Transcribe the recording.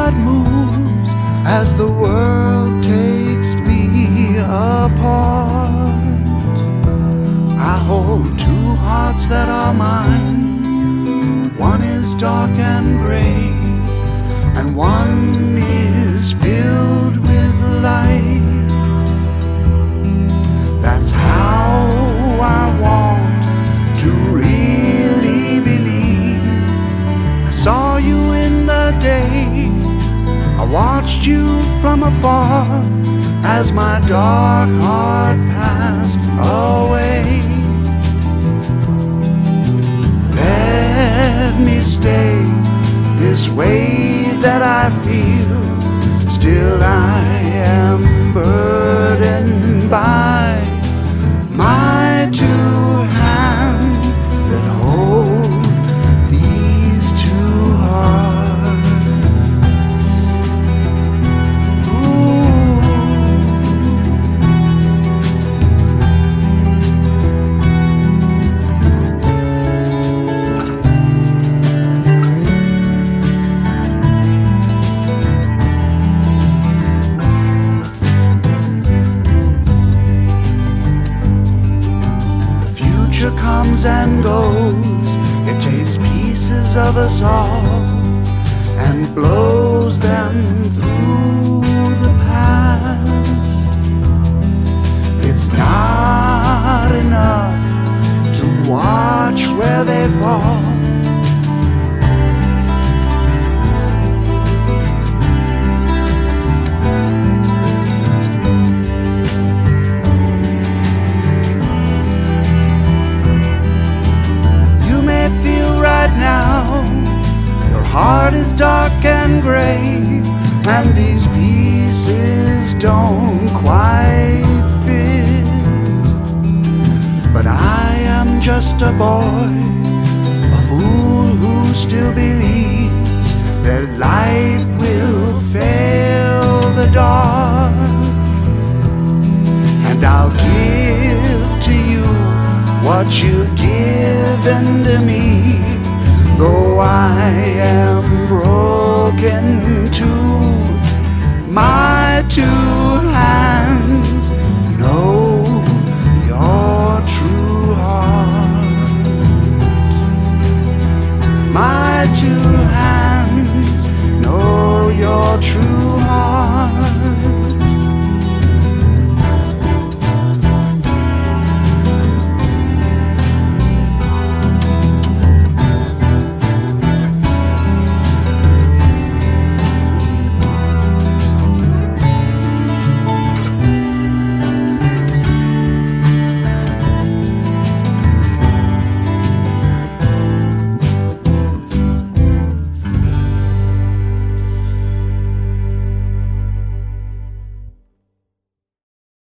heart moves as the world takes me apart. I hold two hearts that are mine. One is dark and gray, and one is filled with light. That's how I want to really believe. I saw you in the day, I watched you from afar as my dark heart passed away. Let me stay this way that I feel. Still I am burdened by my two hands that hold these two hearts. Comes and goes, it takes pieces of us all and blows them through the past. It's not enough to watch where they fall. Now your heart is dark and gray, and these pieces don't quite fit. But I am just a boy, a fool who still believes that light will fail the dark. And I'll give to you what you've given to me, though I am broken too. My two hands know your true heart. My two hands know your true